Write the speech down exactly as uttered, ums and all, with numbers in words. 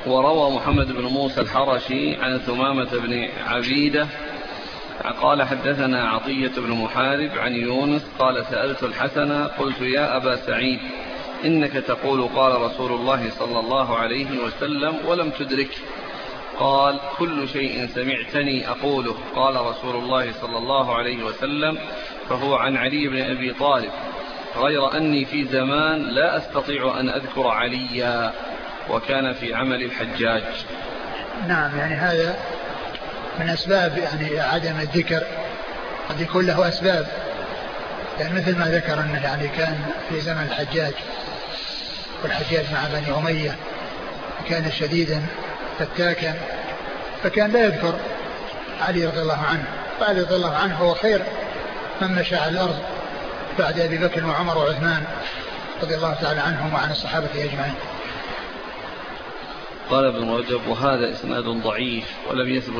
وروى محمد بن موسى الحرشي عن ثمامة بن عبيدة قال حدثنا عطية بن محارب عن يونس قال سألت الحسن قلت يا أبا سعيد إنك تقول قال رسول الله صلى الله عليه وسلم ولم تدرك. قال كل شيء سمعتني أقوله قال رسول الله صلى الله عليه وسلم فهو عن علي بن أبي طالب، غير أني في زمان لا أستطيع أن أذكر عليا وكان في عمل الحجاج. نعم، يعني هذا من أسباب يعني عدم الذكر، قد يكون له أسباب، يعني مثل ما ذكر أنه يعني كان في زمن الحجاج، والحجاج مع بني أمية كان شديدا فتاكا، فكان لا يذكر علي رضي الله عنه، وعلي رضي الله عنه هو خير من مشى على الأرض بعد أبي بكر وعمر وعثمان رضي الله تعالى عنهم وعن الصحابة أجمعين. قال ابن رجب وهذا إسناد ضعيف ولم يثبت